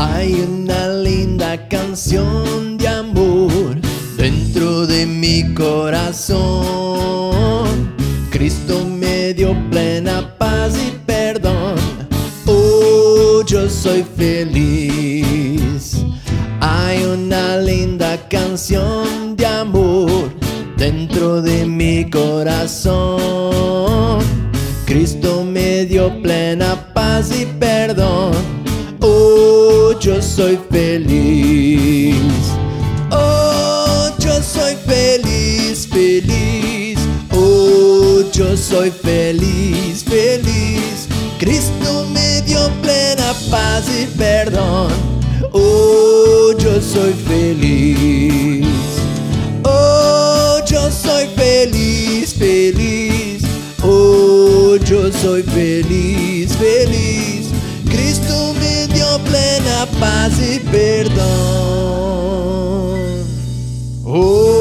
Hay una linda canción de amor dentro de mi corazón. Cristo me dio plena paz y perdón. Oh, yo soy feliz. Hay una linda canción de amor dentro de mi corazón. Cristo me dio plena paz y perdón. Oh, yo soy feliz. Oh, yo soy feliz, feliz. Oh, yo soy feliz, feliz. Cristo me dio plena paz y perdón. Oh, yo soy feliz. Oh, yo soy feliz, feliz. Oh, yo soy feliz, feliz. Cristo me dio plena paz y perdón. Oh.